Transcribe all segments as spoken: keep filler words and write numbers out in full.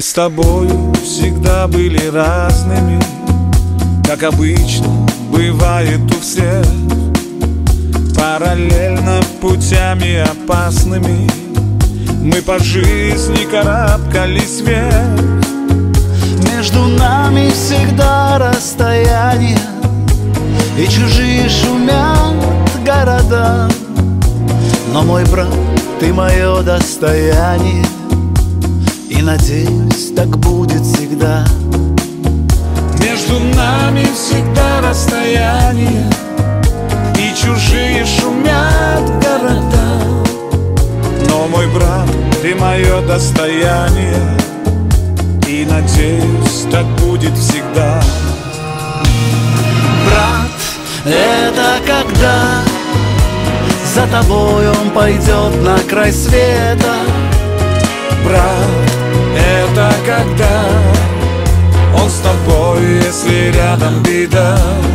с тобою всегда были разными, как обычно бывает у всех. Параллельно путями опасными мы по жизни карабкались вверх. Между нами всегда расстояние, и чужие шумят города. Но, мой брат, ты мое достояние, и, надеюсь, так будет всегда. Между нами всегда расстояние, и чужие шумят города. Но, мой брат, ты мое достояние, и, надеюсь, так будет всегда. Брат, это когда за тобой он пойдет на край света. Брат, это когда он с тобой, если рядом беда.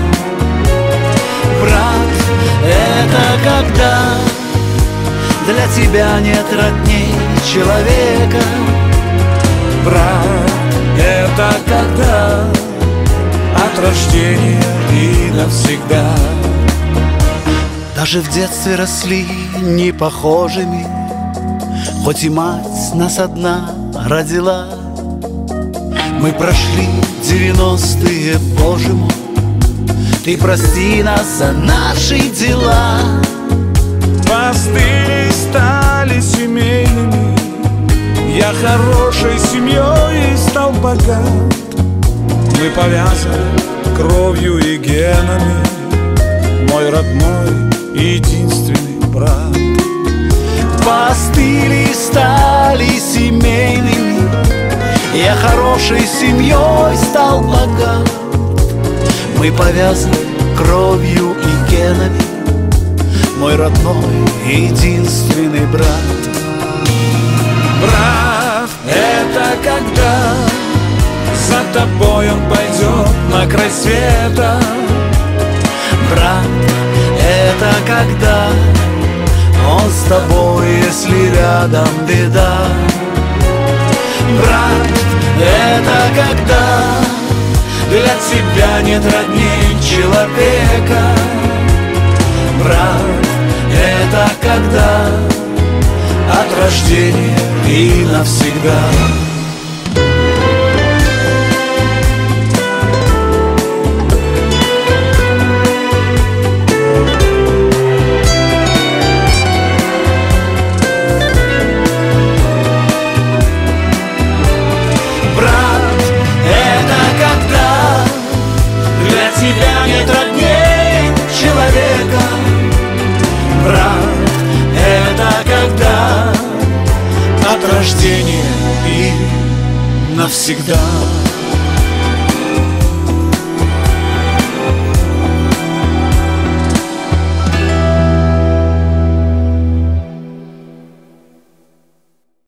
Брат, это когда для тебя нет родней человека. Брат, это когда от рождения и навсегда. Даже в детстве росли не похожими, хоть и мать нас одна родила. Мы прошли девяностые, боже мой, ты прости нас за наши дела. Постыли стали семейными, я хорошей семьей стал богат. Мы повязаны кровью и генами, мой родной единственный брат. Постыли стали семейными, я хорошей семьей стал богат. Мы повязаны кровью и генами, мой родной единственный брат. Брат, это когда за тобой он пойдет на край света. Брат, это когда он с тобой, если рядом беда. Брат, это когда для тебя нет родней человека. Брат, это когда от рождения и навсегда. Тебя нет родней человека. Брат, это когда От рождения и навсегда.